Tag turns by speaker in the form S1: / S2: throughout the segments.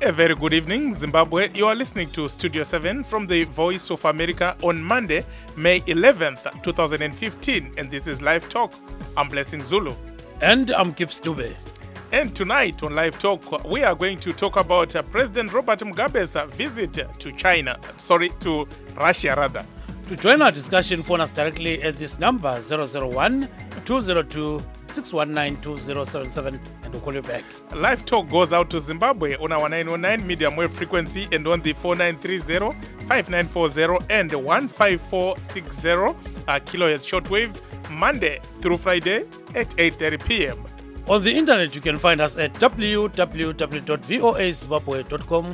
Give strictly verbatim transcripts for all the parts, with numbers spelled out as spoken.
S1: A very good evening, Zimbabwe. You are listening to Studio seven from the Voice of America on Monday, May eleventh, twenty fifteen. And this is Live Talk. I'm Blessing Zulu.
S2: And I'm Gibbs Dube.
S1: And tonight on Live Talk, we are going to talk about uh, President Robert Mugabe's uh, visit to China. Sorry, to Russia, rather.
S2: To join our discussion, phone us directly at this number, zero zero one, two zero two, six one nine, two zero seven seven, and we'll call you back.
S1: Live Talk goes out to Zimbabwe on our nine one nine medium wave frequency and on the four nine three zero, five nine four zero and one five four six zero uh, kilohertz shortwave, Monday through Friday at eight thirty p.m.
S2: On the internet, you can find us at w w w dot voa zimbabwe dot com,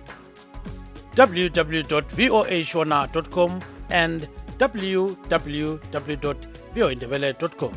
S2: w w w dot voa shona dot com, and w w w dot voa ndebele dot com.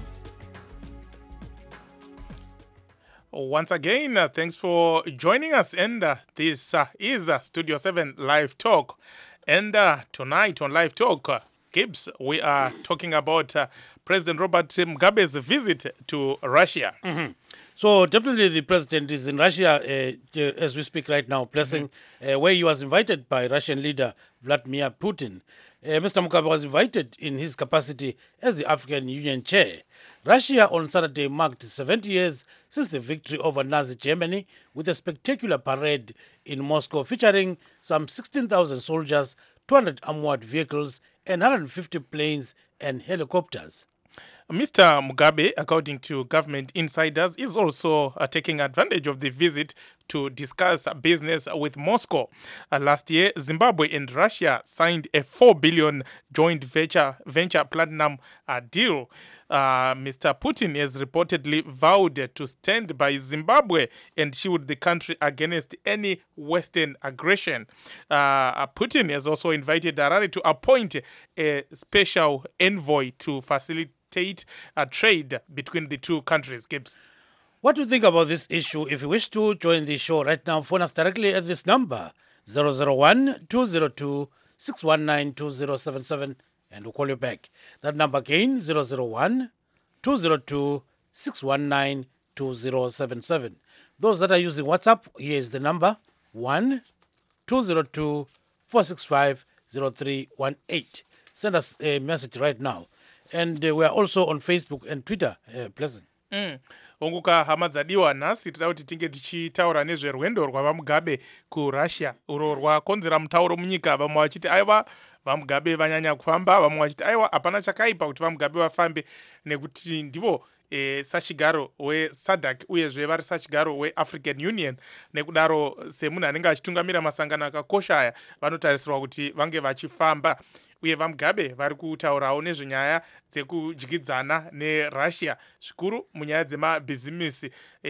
S1: Once again, uh, thanks for joining us. And uh, this uh, is uh, Studio seven Live Talk. And uh, tonight on Live Talk, uh, Gibbs, we are talking about uh, President Robert Mugabe's visit to Russia.
S2: Mm-hmm. So definitely the president is in Russia uh, as we speak right now, Blessing, mm-hmm. uh, where he was invited by Russian leader Vladimir Putin. Uh, Mister Mugabe was invited in his capacity as the African Union chair. Russia on Saturday marked seventy years since the victory over Nazi Germany with a spectacular parade in Moscow featuring some sixteen thousand soldiers, two hundred armored vehicles, and one hundred fifty planes and helicopters.
S1: Mister Mugabe, according to government insiders, is also uh, taking advantage of the visit to discuss business with Moscow. Uh, last year, Zimbabwe and Russia signed a four billion dollars joint venture, venture platinum uh, deal. Uh, Mister Putin has reportedly vowed to stand by Zimbabwe and shield the country against any Western aggression. Uh, Putin has also invited Harare to appoint a special envoy to facilitate a trade between the two countries. Gibbs.
S2: What do you think about this issue? If you wish to join the show right now, phone us directly at this number, zero zero one, two zero two, six one nine, two zero seven seven, and we'll call you back. That number again, zero zero one, two zero two, six one nine, two zero seven seven. Those that are using WhatsApp, here is the number, one, two zero two, four six five, zero three one eight. Send us a message right now. And uh, we are also on Facebook and Twitter, uh, Pleasant.
S1: Mm. Onguka hama dzadiwa nhasi tida kuti tinge tichitaura nezverwendo rwavamugabe kuRussia urwo rwakonzera mutauro munyika. Vamwe vachiti aiwa vamugabe vanyanya kufamba, vamwe vachiti aiwa hapana chakaipa kuti vamugabe vafambe nekuti ndivo e, sachigaro weSADC uyezve vari sachigaro weAfrican Union. Nekudaro semunhu anenge achitungamira masangano akakosha aya vanotarisirwa kuti vange vachifamba. Uye vamugabe vari kutaurawo nezvenyaya dzekudyidzana neRussia zvikuru munyaya dzemabhizimisi.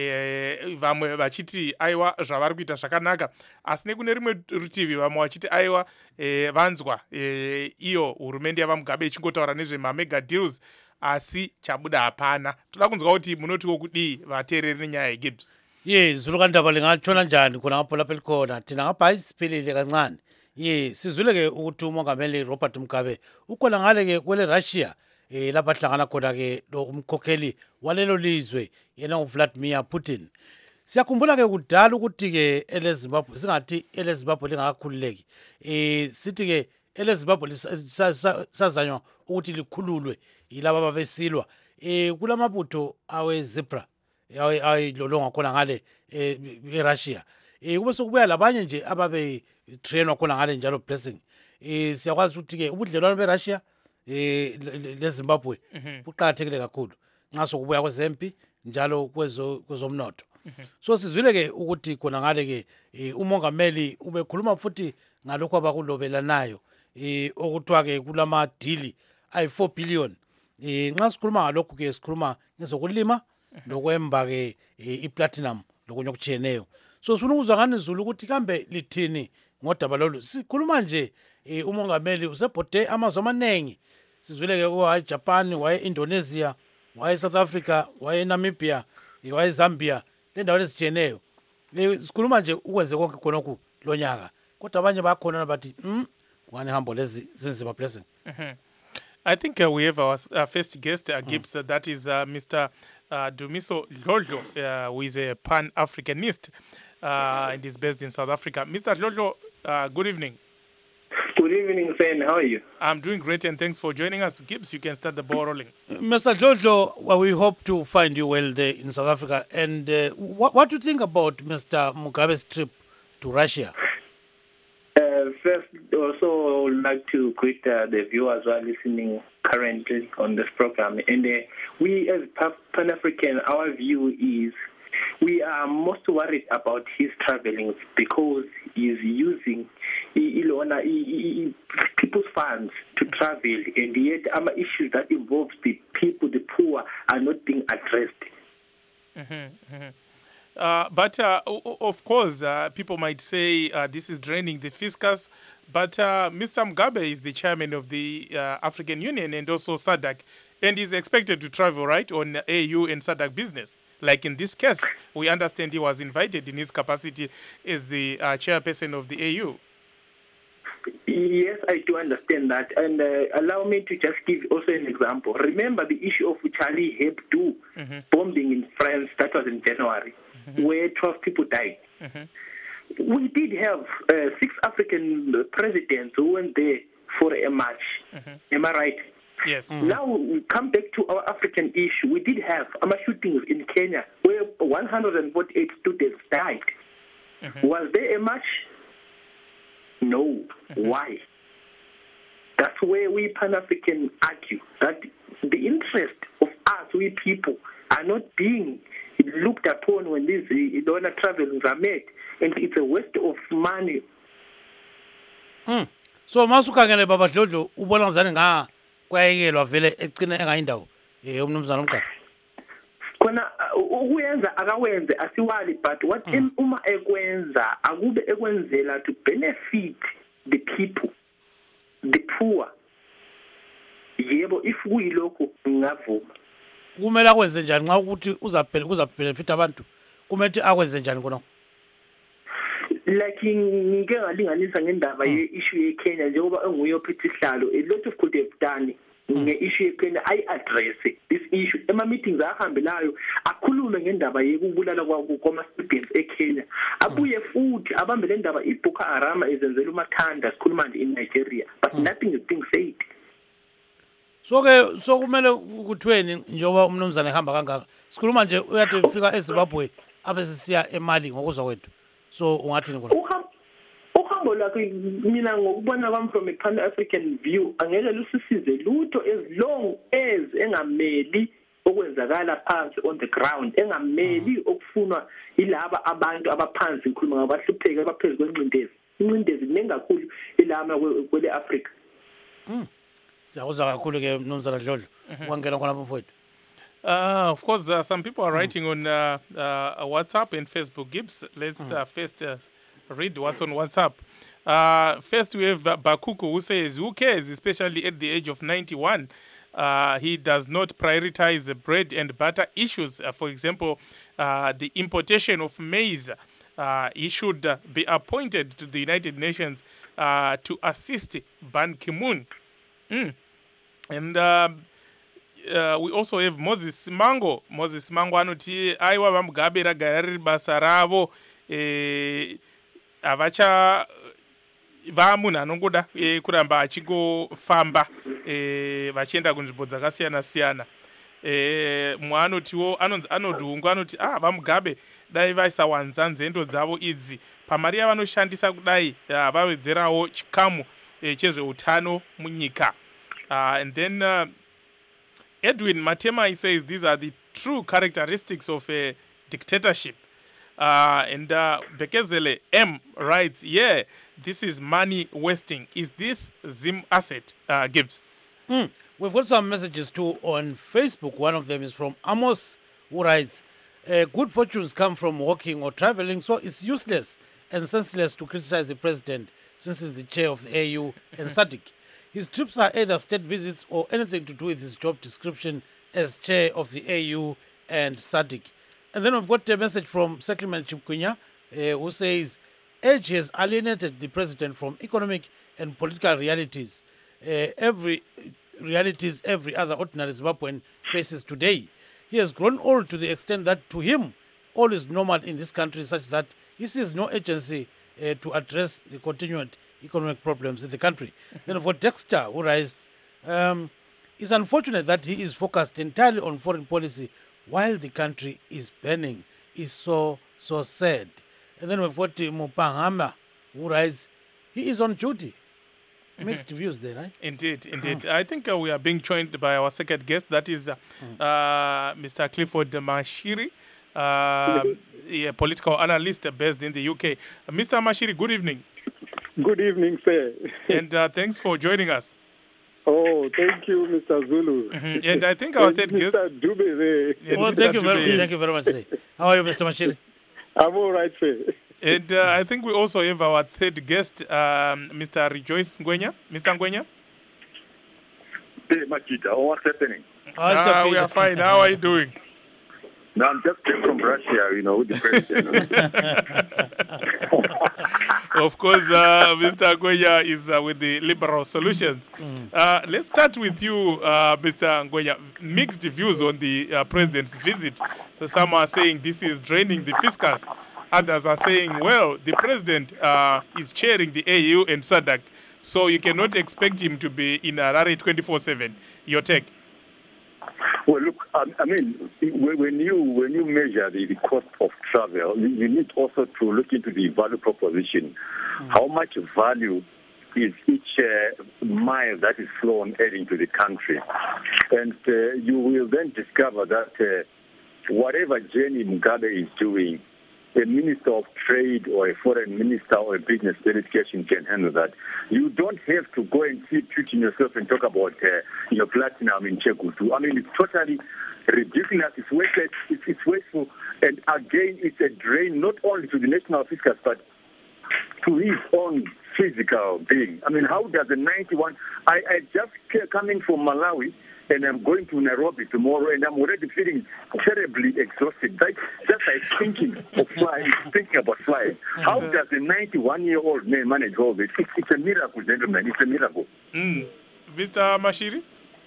S1: E, vamwe vachiti aiwa zvavari kuita zvakanaka, asi nekune rimwe rutivi vamwe vachiti aiwa e, vanzwa e, iyo hurumende yavamugabe ichingotaura nezvemamega deals asi chabuda hapana. Toda kunzwa kuti munotiwo kudii vateereri nenyaya yeGibbs.
S2: Ye zulu ndaba lingatshona njani khona ngapho lapha likhona thina ngapha isiphelile kancane. Ye sizwile ke ukuthi umongameli Robert Mugabe ukhona ngale ke kwele Russia eh lapha hlangana khona ke lo umkhokheli walelo lizwe yena uVladimir Putin. Siyakhumbula ke kudala ukuthi ke eleZimbabwe singathi eleZimbabwe lingakakhululeki. Eh sithi ke eleZimbabwe sazanywa ukuthi likhululwe yilabo ababesilwa. Eh kulamabutho awe zebra ayilolonga khona ngale eRussia. Eh kube sokubuya labanye nje ababe trainwa khona ngale njalo Blessing. Eh siyakwazi ukuthi ke ubudlelwano beRussia eh leZimbabwe buqhakathekile kakhulu nxa sokubuya kwezempi njalo kwezo kwezomnotho. So sizwile ke ukuthi khona ngale ke umongameli ubekhuluma futhi ngalokho abakulobelanayo eh okuthiwa ke kulama deal ay four billion. Eh nxa sikhuluma ngalokho ke sikhuluma ngezokulima lokwemba ke iplatinum lokunye okutshiyeneyo. So sifuna ukuzwa ngani Zulu ukuthi kambe lithini ngodaba lolu. Sikhuluma nje umongameli usebhode amazwe amaningi. Sizwile ke waye Japan, waye Indonesia, waye South Africa, waye Namibia, waye Zambia, le ndawo ezitshiyeneyo. Sikhuluma nje ukwenze konke khonokho lonyaka. Kodwa abanye bakhona bathi mm kungani hambo lezi zinzima Blessing.
S1: Mhm. I think uh, we have our uh, first guest, uh, Gibbs, mm. uh, that is uh, Mister Uh, Dumiso Dlodlo, uh, who is a Pan-Africanist. uh, and is based in South Africa. Mister Hlodlo, uh, good evening.
S3: Good evening, Sen. How are you?
S1: I'm doing great, and thanks for joining us. Gibbs, you can start the ball rolling.
S2: Mister Dlodlo, well, we hope to find you well there in South Africa. And uh, what, what do you think about Mister Mugabe's trip to Russia?
S3: Uh, first, also, I would like to greet uh, the viewers who are listening currently on this program. And uh, we, as Pan-African, our view is we are most worried about his traveling because he's using he, he, he, people's funds to travel, and yet our issues that involve the people, the poor, are not being addressed.
S1: Mm-hmm, mm-hmm. Uh, but uh, of course, uh, people might say uh, this is draining the fiscus. But uh, Mister Mugabe is the chairman of the uh, African Union and also S A D C, and is expected to travel, right, on A U and S A D C business. Like in this case, we understand he was invited in his capacity as the uh, chairperson of the A U.
S3: Yes, I do understand that. And uh, allow me to just give also an example. Remember the issue of Charlie Hebdo mm-hmm. bombing in France, that was in January, mm-hmm. where twelve people died. Mm-hmm. We did have uh, six African presidents who went there for a march. Mm-hmm. Am I right?
S1: Yes.
S3: Mm-hmm. Now we come back to our African issue. We did have Ama shootings in Kenya where one hundred forty-eight students died. Mm-hmm. Was there a march? No. Mm-hmm. Why? That's where we Pan-African argue that the interest of us, we people, are not being looked upon when these donor travels are made, and it's a waste of money.
S2: Mm. So masukhangele baba Dlodlo ubona ngizani nga kwayekelwa vele egcina engayindawo eh umnumzana uMgaba.
S3: Kona ukuyenza akawenze asiwali, but what mm. uma ekwenza akube ekwenzela to benefit the people, the poor. Yebo, if kuyilokho ngavuma.
S2: Kumele akwenze njani nxa ukuthi uzaphela kuzabenefit abantu? Kumele akwenze njani khona?
S3: Like ngike ngalinganisa ngendaba ye issue ye Kenya njengoba enguye ophethe isihlalo, a lot of could have done nge issue ye Kenya I address this issue ema meetings ahambelayo akhulume ngendaba yekubulala kwama students eKenya, abuye futhi abambe le ndaba iBoko Haram izenzela umathanda sikhuluma nje in Nigeria, but nothing is being said.
S2: So ke so kumele ukuthweni njengoba umnumzane ehamba kangaka sikhuluma nje uyathi ufika eZimbabwe abe sisiya eMali ngokuzwa kwethu, so ungathini khona?
S3: Uhambo lakhe mina ngokubona kwami from a Pan-African view angeke lusisize lutho as long as engameli okwenzakala phansi on the ground, engameli okufunwa yilaba abantu abaphansi ngikhuluma ngabahlupheki abaphezulu kwencindezi. Incindezi nengakhulu ilama kwele Africa.
S2: Mm. Siyakuzwa kakhulu ke mnumzana Dlodlo kwangena khona mfowethu.
S1: Uh, of course, uh, some people are writing mm. on uh, uh, WhatsApp and Facebook. Gibbs, let's mm. uh, first uh, read what's on WhatsApp. Uh, first, we have uh, Bakuku who says, who cares, especially at the age of ninety-one? Uh, he does not prioritize the bread and butter issues. Uh, for example, uh, the importation of maize. Uh, he should uh, be appointed to the United Nations uh, to assist Ban Ki-moon. Mm. And uh, uh, we also have Moses Mango. Moses Mango anoti aiwa vamugabe ragara riri basa ravo eh, avacha vamunhu anongoda eh, kuramba achingofamba eh, vachienda kunzvimbo dzakasiyana siyana. Eh, mumwe anotiwo anonzi anodhungu anoti ah vamugabe dai vaisawanza nzendo dzavo idzi pamari yavanoshandisa kudai uh, vawedzerawo chikamu eh, chezveutano munyika. Uh, and then uh, Edwin Matema, he says these are the true characteristics of a dictatorship. Uh, and uh, Bekezele M writes, yeah, this is money wasting. Is this Zim asset, uh, Gibbs?
S2: Mm. We've got some messages too on Facebook. One of them is from Amos, who writes, uh, good fortunes come from walking or traveling, so it's useless and senseless to criticize the president since he's the chair of the A U and S A D C. His trips are either state visits or anything to do with his job description as chair of the A U and S A D C. And then we've got a message from Settlement Chipkunya, uh, who says, age has alienated the president from economic and political realities. Uh, every realities every other ordinary Zimbabwean faces today. He has grown old to the extent that to him, all is normal in this country, such that he sees no agency uh, to address the continued economic problems in the country. Then for Dexter, who writes, um, it's unfortunate that he is focused entirely on foreign policy while the country is burning. It's so, so sad. And then we've got Mupangama, who writes, he is on duty. Mixed views there, right?
S1: Indeed, indeed. I think uh, we are being joined by our second guest, that is uh, uh, Mister Clifford Mashiri, uh, a political analyst based in the U K. Uh, Mister Mashiri, good evening.
S4: Good evening, sir.
S1: And uh, thanks for joining us.
S4: Oh, thank you, Mister Zulu.
S1: Mm-hmm. And I think our
S4: And
S1: third
S4: Mister
S1: guest...
S4: Dube there.
S1: Yeah,
S2: Well,
S1: Mister
S2: thank you, very,
S1: Dube, yes.
S2: thank you very much, sir. How are you, Mister Mashiri?
S4: I'm all right, sir.
S1: And uh, I think we also have our third guest, um, Mister Rejoice Ngwenya. Mister Ngwenya?
S5: Hey, Machita, what's happening?
S2: Oh, it's
S1: Ah,
S2: okay.
S1: we are fine. How are you doing?
S5: No, I'm just came from Russia, you know, with the president.
S1: Of course, uh, Mister Ngwenya is uh, with the Liberal Solutions. Uh, let's start with you, uh, Mister Ngwenya. Mixed views on the uh, president's visit. Some are saying this is draining the fiscus. Others are saying, well, the president uh, is chairing the A U and S A D C, so you cannot expect him to be in Harare twenty-four seven. Your take?
S5: Well, look, I, I mean, when you when you measure the, the cost of travel, you, you need also to look into the value proposition. Mm. How much value is each uh, mile that is flown adding to the country? And uh, you will then discover that uh, whatever journey Mugabe is doing, a minister of trade or a foreign minister or a business delegation can handle that. You don't have to go and see Putin yourself and talk about uh, your platinum in Chekutu. I mean, it's totally ridiculous. It's wasteful. It's, it's wasteful. And again, it's a drain not only to the national fiscus, but to his own physical being. I mean, how does a ninety-one... I, I just coming from Malawi, and I'm going to Nairobi tomorrow, and I'm already feeling terribly exhausted. Like, just like thinking of flying, thinking about flying. How does a ninety-one-year-old man manage all this? It's, it's a miracle, gentlemen. It's a miracle.
S1: Mm. Mister Mashiri?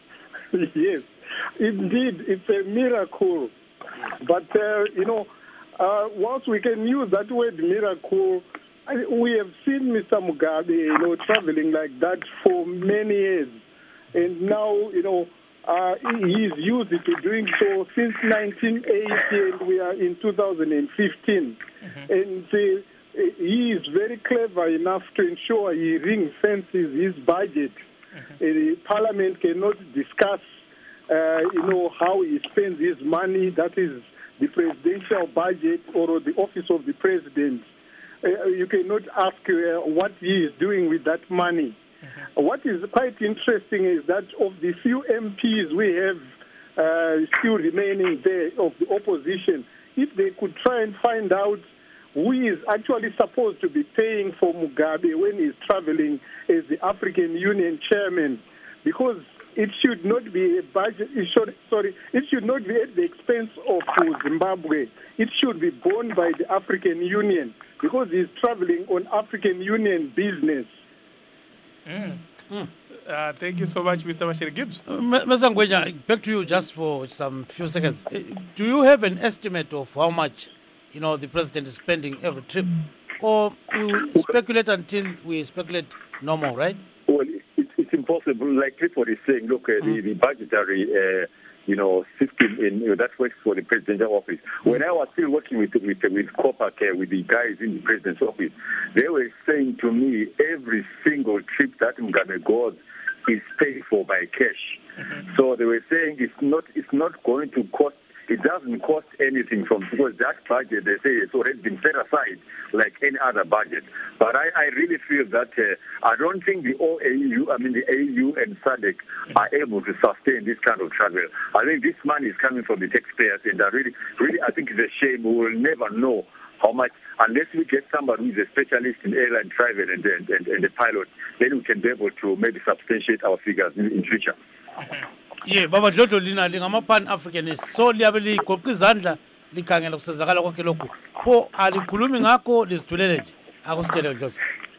S4: Yes, indeed, it's a miracle. But, uh, you know, uh, once we can use that word miracle, I, we have seen Mister Mugabe, you know, traveling like that for many years. And now, you know, uh, he's used to doing so since nineteen eighty, and we are in two thousand fifteen. Mm-hmm. And uh, he is very clever enough to ensure he ring fences his budget. Mm-hmm. Uh, Parliament cannot discuss, uh, you know, how he spends his money. That is the presidential budget or the office of the president. Uh, you cannot ask uh, what he is doing with that money. Mm-hmm. What is quite interesting is that of the few M Ps we have uh, still remaining there of the opposition, if they could try and find out who is actually supposed to be paying for Mugabe when he's traveling as the African Union chairman, because it should not be a budget, it should, sorry, it should not be at the expense of Zimbabwe. It should be borne by the African Union, because he's traveling on African Union business.
S1: Mm. Mm. Uh, thank you so much, Mister Mashiri Gibbs.
S2: Uh, Mister Ngwenya, back to you just for some few seconds. Uh, do you have an estimate of how much, you know, the president is spending every trip? Or we will speculate until we speculate no more, right?
S5: Well, it, it's impossible. Like Clifford is saying, look, uh, mm. the, the budgetary, uh, you know, system in you know, that works for the presidential office. Mm. When I was still working with with with Copacare, with the guys in the president's office, they were saying to me every single trip that Mugabe goes is paid for by cash. Mm-hmm. So they were saying it's not it's not going to cost. It doesn't cost anything from, because that budget, they say, it's already been set aside like any other budget. But I, I really feel that uh, I don't think the O A U, I mean the A U and S A D C are able to sustain this kind of travel. I think this money is coming from the taxpayers, and I really, really, I think it's a shame. We will never know how much, unless we get somebody who is a specialist in airline travel and, and, and, and the pilot, then we can be able to maybe substantiate our figures in, in future.
S2: Mm-hmm. Yeah, baba Dlodlo lina lingama pan-Africanist, so liyabe ligoqa izandla likhangela kusenzakala konke lokhu. Pho alikhulumi ngakho lisithulele nje. Akusitshele Dlodlo.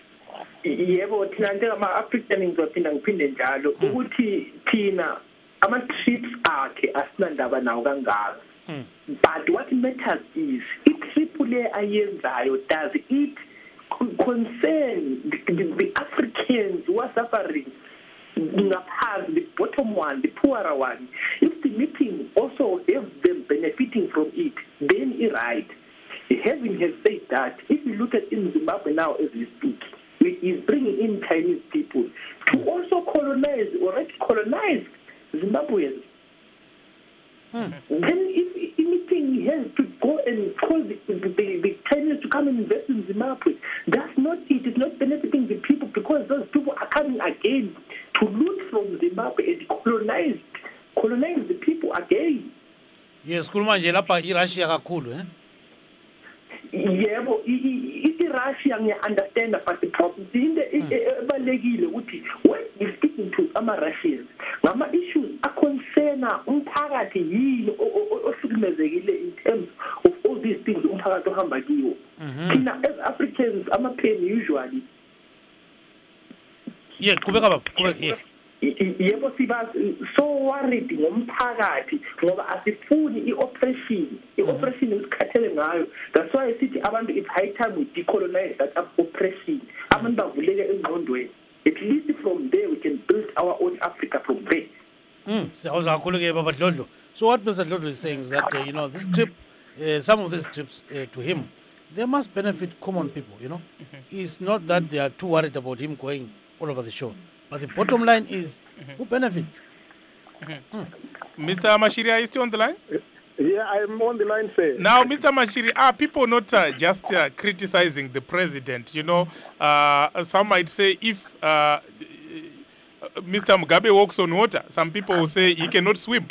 S3: Yebo, thina njengama-African ngizophinda ngiphinde njalo ukuthi thina ama-trips akhe asinandaba nawo kangaka. But what matters is, it trip le ayenzayo, does it concern the, the, the Africans who are suffering, the bottom one, the poorer one? If the meeting also has them benefiting from it, then it's right. Having has said that, if you look at in Zimbabwe now as we speak, it is bringing in Chinese people to also colonize, already colonized Zimbabweans. Hmm. Then if anything has to go and call the, the, the Chinese to come and invest in Zimbabwe, that's not it. It's not benefiting the people, because those people are coming again to loot from Zimbabwe and colonize, colonize the people again.
S2: Yes, kuluma nje lapha iRussia kakhulu, eh?
S3: Yebo, iRussia ngiya-understand, but the problem ebalulekile ukuthi when you speaking to ama-Russians ngama-issues aconcerna umphakathi yini ohlukumezekile in terms of all these things umphakathi ohamba kiwo. Thina as Africans ama-pain usually.
S2: Yeah, kubeka baba, kubeka, yeah.
S3: Yebo siba so worried ngomphakathi ngoba asifuni i-oppression i-oppression isikhathele ngayo. That's why sithi abantu it's high time we decolonize that oppression. Abantu bavuleke engqondweni. At least from there we can build our own Africa from there.
S2: Mm. So what Mister Dlodlo is saying is that uh, you know, this trip, uh, some of these trips uh, to him, they must benefit common people. You know, mm-hmm. It's not that they are too worried about him going all over the show. But the bottom line is, mm-hmm. who benefits?
S1: Mm-hmm. Mm. Mister Mashiri, are you still on the line?
S4: Yeah, I'm on the line, sir.
S1: Now, Mister Mashiri, are people not uh, just uh, criticizing the president? You know, uh, some might say if uh, Mister Mugabe walks on water, some people will say he cannot swim.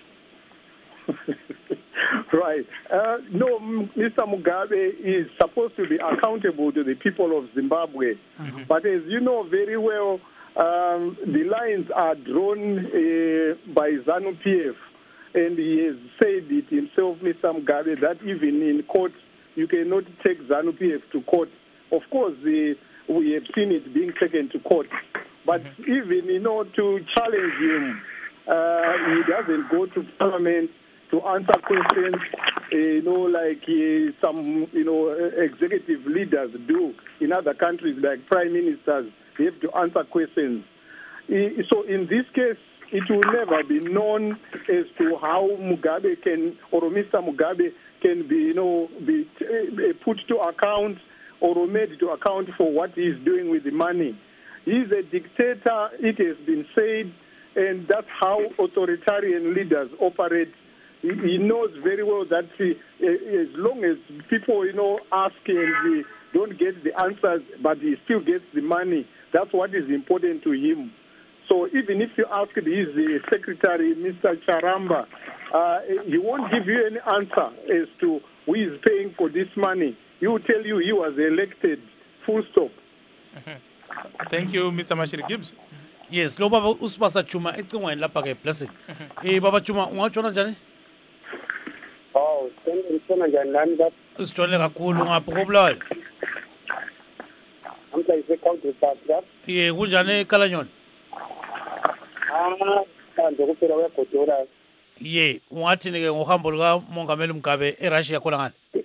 S4: Right. Uh, no, Mister Mugabe is supposed to be accountable to the people of Zimbabwe. Mm-hmm. But as you know very well, Um, the lines are drawn uh, by ZANU P F, and he has said it himself, Mister Mugabe, that even in court, you cannot take ZANU P F to court. Of course, the, we have seen it being taken to court. But mm-hmm. even, you know, to challenge him, uh, he doesn't go to parliament to answer questions, uh, you know, like uh, some, you know, executive leaders do in other countries, like prime ministers. They have to answer questions. So in this case, it will never be known as to how Mugabe can, or Mister Mugabe can be, you know, be put to account or made to account for what he is doing with the money. He is a dictator, it has been said, and that's how authoritarian leaders operate. He knows very well that he, as long as people, you know, ask and don't get the answers, but he still gets the money. That's what is important to him. So even if you ask his secretary, Mister Charamba, uh, he won't give you any answer as to who is paying for this money. He will tell you he was elected, full stop.
S1: Mm-hmm. Thank you, Mister Mashiri Gibbs.
S2: Yes, lo baba usibasa Chuma ecingweni lapha ke blessing. Eh baba Chuma ungatshona njani?
S6: Oh, ngitshona njani nami lapha?
S2: Usitshone kakhulu ngapha kobulayo.
S6: Amhla ise-Country Park lapha.
S2: Ye kunjani eKalanyoni?
S6: Ah, kanti kuphela kuyagodola.
S2: Ye, ungathini ke ngohambo luka Mongameli Mugabe eRussia khona ngani?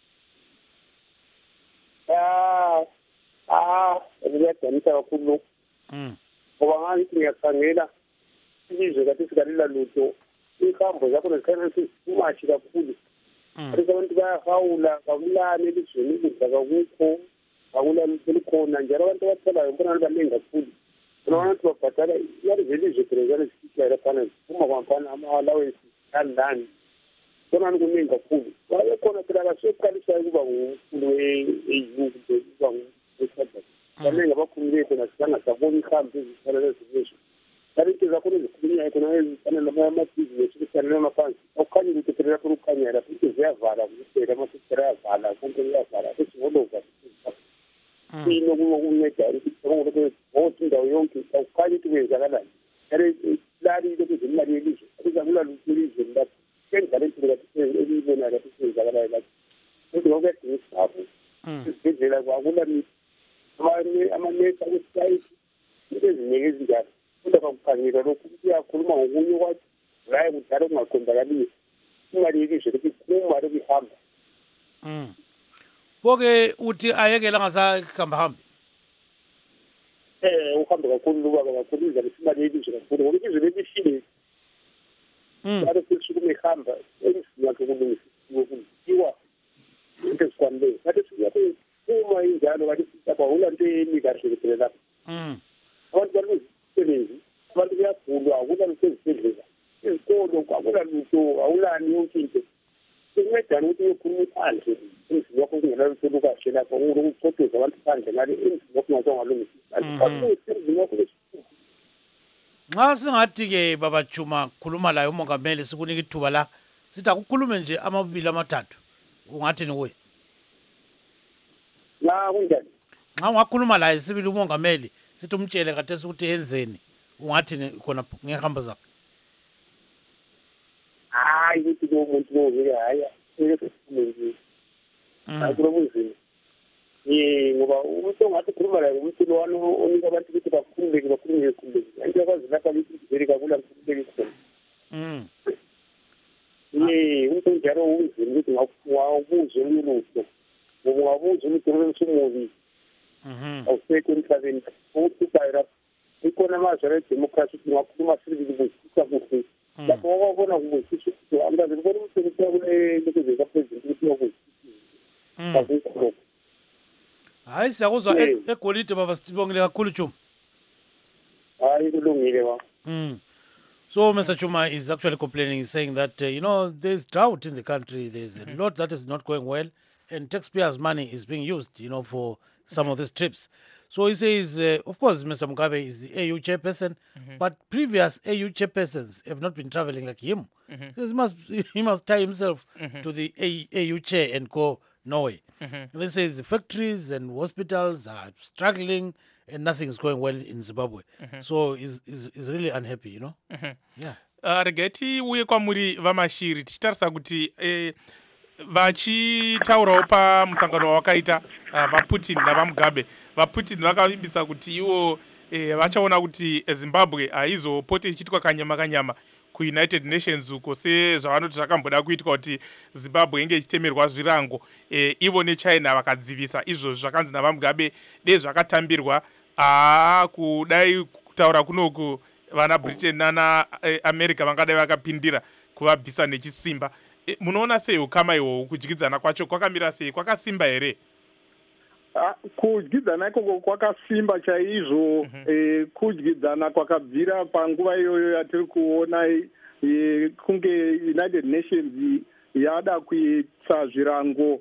S6: Ah, ah, ngiyadamisa kakhulu.
S2: Mm.
S6: Ngoba ngathi ngiyakhangela ilizwe kathi sikalila lutho. Ihambo zakho nesikhathi umashi kakhulu. Abantu abantu bayahawula kakulani elizweni ukudla kakukho. Akulani likhona njalo abantu abatholayo mbona abaningi kakhulu. Abantu babhadala yari velizwe prezana sikhala phana uma kwampana ama-allowance alani. Bona kuningi kakhulu. Waye khona phela kasoqalisa ukuba ngumfundo e-E U kuba ngumfundo. Abaningi abakhulu bethu nasibanga sabona ihambo ezithala lezizwe. Kanti zakhona zikhulunywa khona ezifanele ama-business kufanele amaphansi. Okukhanya ukuthi phela lapho ukukhanya lapho ziyavala kuphela amasisitera ayavala konke kuyavala sesivolova. Ino kunceda ukuthi ukuthi indawo yonke awukhanye ukuthi kwenzakalani. Ere lari lokhu zemali yelizwe. Akuzakula lutho lapho. Kwenzala into kathi elibona lapho kwenzakalani lapho. Ukuthi ngoba kuyisapho. Isibhedlela kwakula mithi. Abanye amanesi akusayiti ezinye ezinjalo. Kodwa bakukhangela lokhu kuyakhuluma ngokunye kwathi la kudala kungaqondakaliyo. Imali yelizwe ukuthi kuma lokhu ihamba.
S2: Mm. Poke uthi ayekela ngasahamba hambi.
S6: Eh uhambe kakhulu ubaba kakhulu izabe simali elizwe kakhulu ngoba izwe lebishile.
S2: Mm.
S6: Bathi sisukume ihamba emsini yakhe kulungisa ukuzithiwa into esikwanele. Bathi siyathi uma injalo bathi sitaba ulante emikahle kuphela lapha.
S2: Mm.
S6: Abantu balusebenzi abantu kuyagulwa akulalutho ezibhedlela izikolo akulalutho awulani yonke into sincedana ukuthi uyokhuluma phandle emzini wakho kungelalutho lukahle lapho ukucothoza abantu phandle ngale emzini wakho ungasongalungisisa emzini wakho
S2: Nxa singathi ke baba Juma khuluma laye umongameli sikunika ithuba la sithi akukhulume nje amabili amathathu ungathi ni kuye
S6: la kunjani
S2: nxa ungakhuluma laye sibili umongameli sithi umtshele khathesi ukuthi yenzeni ungathi ni khona ngehamba zakhe
S6: hayi ukuthi lo muntu lo vele haya ngeke hayi kulo munzima ye ngoba umuntu ongathi ukhuluma laye umuntu lo wano onika abantu ukuthi bakhululeke bakhululeke khululeke into yakwazi lapha ukuthi vele kakula mkhululeke khona
S2: mm
S6: ye umuntu njalo unzima ukuthi ngawubuze ulutho ngoba ungabuza ulutho lwesumubi
S2: mhm
S6: awusekho emhlabeni ukuthi bayira ikhona amazwe edemocracy ungakhuluma sibili ukuzisa kuhle lapho wabona ukuzisa ukuthi angaze kubona umsebenzi wakule lokuzisa kapresident ukuthi yakuzisa akukho
S2: hayi siyakuzwa egolide baba sibongile kakhulu Juma
S6: hayi kulungile ba
S2: mm so Mister Juma is actually complaining saying that uh, you know there's drought in the country there's a lot that is not going well and taxpayers money is being used you know for some of these trips. So he says, uh, of course, Mister Mugabe is the A U chairperson, mm-hmm. but previous A U chairpersons have not been traveling like him. Mm-hmm. So he must he must tie himself mm-hmm. to the A- AU chair and go Norway. Mm-hmm. He says the factories and hospitals are struggling and nothing is going well in Zimbabwe. Mm-hmm. So he's, he's, he's really unhappy, you know? Mm-hmm. Yeah.
S1: Uh, regeti uye kwamuri vamashiri tichitarisa kuti eh, vachitaurawo pamusangano wawakaita uh, vaputin navamugabe vaputin vakavimbisa kuti ivo eh, vachaona kuti zimbabwe haizopote ichiitwa kanyama kanyama kuunited nations uko sezvavanoti zvakamboda kuitwa kuti zimbabwe inge ichitemerwa zvirango eh, ivo nechina vakadzivisa izvozvo zvakanzi navamugabe dei zvakatambirwa aa kudai kutaura kunoku vana britain nana eh, america vangadai vakapindira kuvabvisa nechisimba. E, munoona sei ukama ihwohwo kudyidzana kwacho kwakamira sei kwakasimba here?
S4: Uh, kudyidzana ikoko kwakasimba chaizvo. Mm-hmm. eh, kudyidzana kwakabvira panguva iyoyo yatiri kuona eh, kunge United Nations yada kuitsa zvirango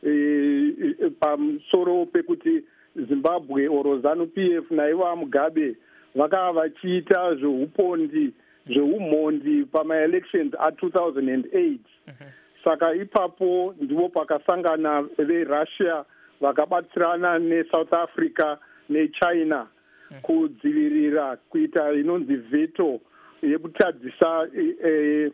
S4: eh, pamusoro pekuti Zimbabwe oro ZANU P F naivo Mugabe vakava vachiita zveupondi zveumhondi pamaelections a two thousand eight. Mm-hmm. Saka ipapo ndipo pakasangana veRussia vakabatsirana neSouth Africa neChina mm-hmm. kudzivirira kuita inonzi veto yekutadzisa e,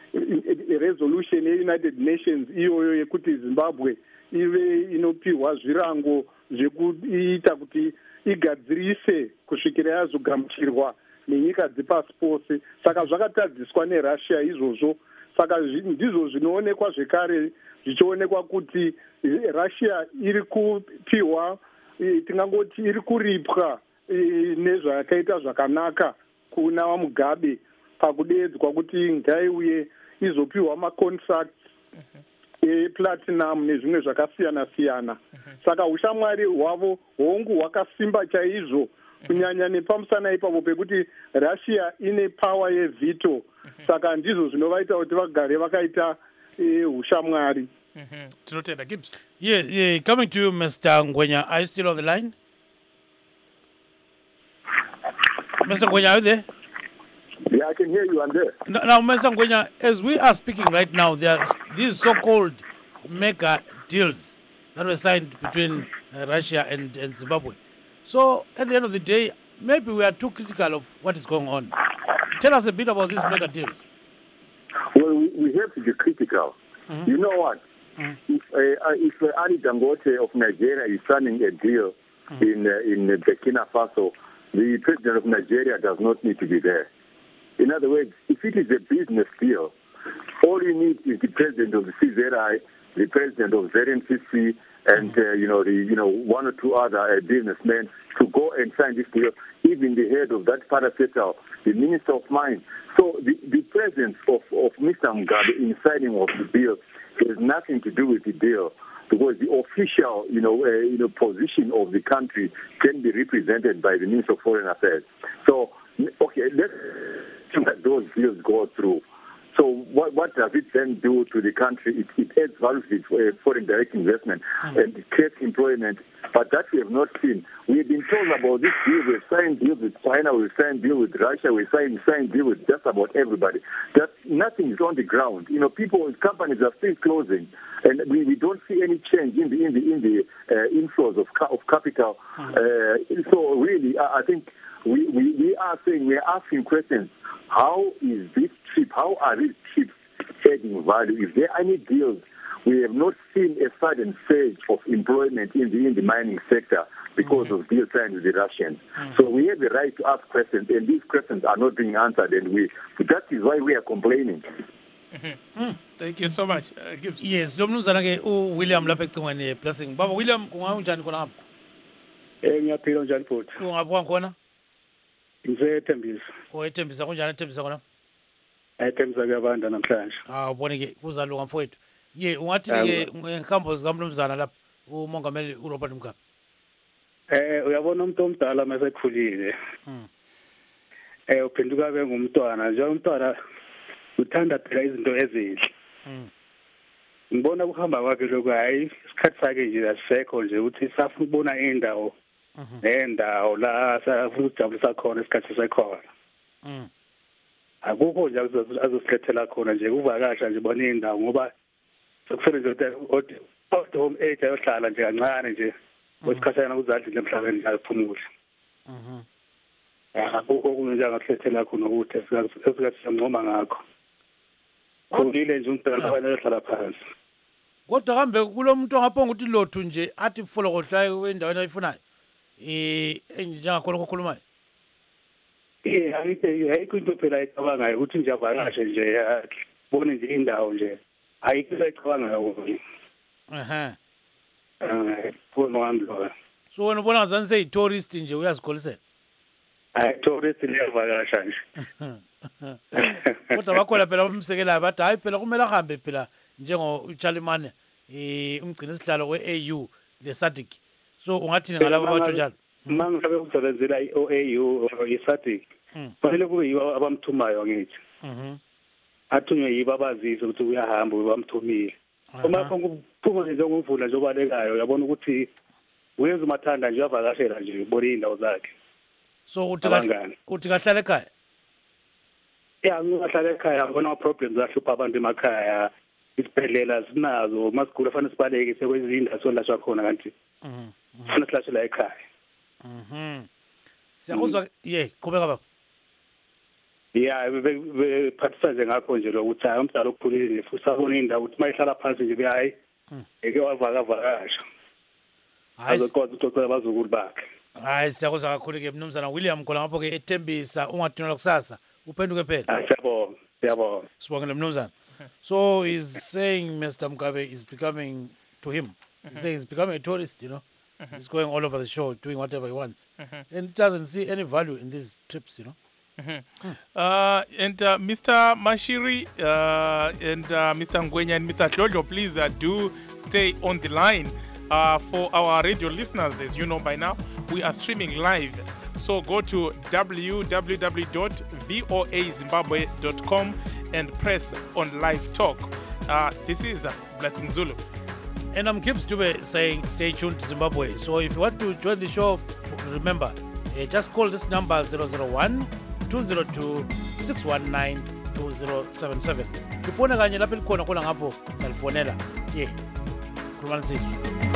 S4: e, resolution yeUnited Nations iyoyo yekuti Zimbabwe ive inopiwa zvirango zvekuita kuti igadzirise kusvikira yazogamuchirwa nenyika dzepasi pose. Saka zvakatadziswa neRussia izvozvo. Saka ndizvo zvinoonekwa zvekare zvichionekwa kuti Russia iri kupiwa tingangoti iri kuripwa nezvakaita zvakanaka kuna Mugabe pakudeedzwa kuti ngaiuye izopiwa macontracts eplatinum nezvimwe zvakasiyana siyana. Saka ushamwari hwavo hongu hwakasimba chaizvo kunyanya nepamusana ipapo pekuti Russia ine power yeveto. Saka ndizvo zvinovaita kuti vagare vakaita ushamwari.
S1: Tinotenda Gibbs.
S2: Yeah, yeah, coming to you Mister Ngwenya, are you still on the line? Mister Ngwenya, are you there?
S5: Yeah, I can hear you. I'm there.
S2: Now, now Mister Ngwenya, as we are speaking right now, there are these so-called mega deals that were signed between uh, Russia and, and Zimbabwe. So, at the end of the day, maybe we are too critical of what is going on. Tell us a bit about these mega deals.
S5: Well, we, we have to be critical. Mm-hmm. You know what? Mm-hmm. If, uh, if uh, Ali Dangote of Nigeria is signing a deal mm-hmm. in uh, in Burkina Faso, the president of Nigeria does not need to be there. In other words, if it is a business deal, all you need is the president of the C Z I, the president of Z N C C, and uh, you know the you know one or two other uh, businessmen to go and sign this deal. Even the head of that parastatal, the Minister of Mines. So the, the presence of, of Mister Mugabe in signing of the deal has nothing to do with the deal, because the official, you know, uh, you know, position of the country can be represented by the Minister of Foreign Affairs. So, okay, let's let those deals go through. So what, what does it then do to the country? It, it adds value to uh, foreign direct investment mm-hmm. and it creates employment, but that we have not seen. We've been told about this deal. We've signed deals with China, we've signed deals with Russia, we've signed, signed deals with just about everybody. That nothing is on the ground. You know, people, companies are still closing, and we, we don't see any change in the in the in the uh, inflows of of capital. Mm-hmm. Uh, so really, I, I think we, we, we are saying, we are asking questions. How is this trip, how are these trips adding value? Is there any deals? We have not seen a sudden surge of employment in the, in the mining sector because mm-hmm. of deals signed with the Russians. Mm-hmm. So we have the right to ask questions, and these questions are not being answered, and we, that is why we are complaining.
S1: Mm-hmm. Mm. Thank you so much, uh, Gibbs.
S2: Yes, lo mnumzana ke uWilliam lapha ecingweni blessing. Baba William, kunganjani khona lapha?
S7: Eh ngiyaphila njani futhi?
S2: Ungaphi khona?
S7: Ngisethembisa.
S2: Oyethembisa kunjani ethembisa khona?
S7: Ayethembisa kuyabanda namhlanje.
S2: Ah ubone ke kuzalunga mfowethu. Ye ungathi ke ngehambo zikamnumzana lapha umongameli uRobert Mugabe.
S7: Eh uyabona umuntu omdala mase ekhulile.
S2: Mhm.
S7: Eh uphenduka be ngumntwana, nje umntwana uthanda phela izinto ezinhle.
S2: Mhm.
S7: Ngibona kuhamba kwakhe lokho hayi isikhathi sakhe nje asisekho nje uthi safuna ukubona indawo. Nendawo la safuna ukujabulisa khona isikhathi sekhona.
S2: Mhm.
S7: Akukho nje azosilethela khona nje kuvakasha nje bona indawo ngoba sokusebenza ukuthi home age ayohlala nje kancane nje wesikhathana uzadlile emhlabeni ayaphumula.
S2: Mhm.
S7: Akukho kunje angasilethela khona ukuthi esikathi siyangcoma ngakho. Kulile nje umntwana afanele ahlala phansi.
S2: Kodwa kambe kulomuntu ongaphonga ukuthi lothu nje athi folokohlayo wendaweni ayifunayo. Eh enjengakhona ukukhuluma.
S7: Eh ayikho ayikho into phela ecabangayo ukuthi nje avakashe nje bone nje indawo nje ayikho ecabangayo ukuthi.
S2: Aha.
S7: Eh khona wami lo.
S2: So wena ubona ngazani sey tourist nje uyazikholisela?
S7: Ay tourist liyavakasha nje.
S2: Kodwa bakhona phela umsekelayo bathi hayi phela kumele ahambe phela njengo uChalimane eh umgcina isihlalo we-A U le-SADC. So ungathini ngalabo bathu njalo?
S7: Mangabe usebenzela i-O A U i-SADC. Fanele kube yibo abamthumayo ngithi.
S2: Mhm.
S7: Athunywe yibo abazizwe ukuthi uyahamba bamthumile. Uma kuphuma nje ngomvula nje obalekayo uyabona ukuthi uyenza umathanda nje uyavakashela nje ubona indawo zakhe.
S2: So uthi uthi kahlala ekhaya?
S7: Yeah, ngihlala ekhaya ngibona ama problems ahlupha abantu emakhaya. Isibhedlela sinazo masigula fanele sibaleke sekwezinda solashwa khona kanti.
S2: Mhm.
S7: Fanele silashela ekhaya.
S2: Mhm. Siyakuzwa ye qhubeka baba.
S7: Yeah, bephathisa nje ngakho nje lokuthi hayi umdala okukhulile futhi sabona indawo ukuthi mayihlala phansi nje behayi eke wavaka vakasha. Azokwazi ukuxoxela abazukulu bakhe.
S2: Hayi siyakuzwa kakhulu ke mnumzana William khona ngapho ke ethembisa ungathunela kusasa uphenduke phela.
S7: Siyabonga, siyabonga.
S2: Sibongile mnumzana. So he's saying Mister Mugabe is becoming to him. He's saying he's becoming a tourist, you know. Mm-hmm. He's going all over the show, doing whatever he wants. Mm-hmm. And doesn't see any value in these trips, you know.
S1: Mm-hmm. Mm. Uh, and uh, Mister Mashiri uh, and uh, Mister Ngwenya and Mister Jojo, please uh, do stay on the line. Uh, for our radio listeners, as you know by now, we are streaming live. So go to w w w dot voa zimbabwe dot com and press on live talk. Uh, this is uh, Blessing Zulu.
S2: And I'm Gibbs Dube saying stay tuned to Zimbabwe. So if you want to join the show, remember, uh, just call this number zero zero one, two zero two, six one nine, two zero seven seven. Ifona kanye lapho likhona khona ngapho salifonela. Yeah. Khulumani sithu.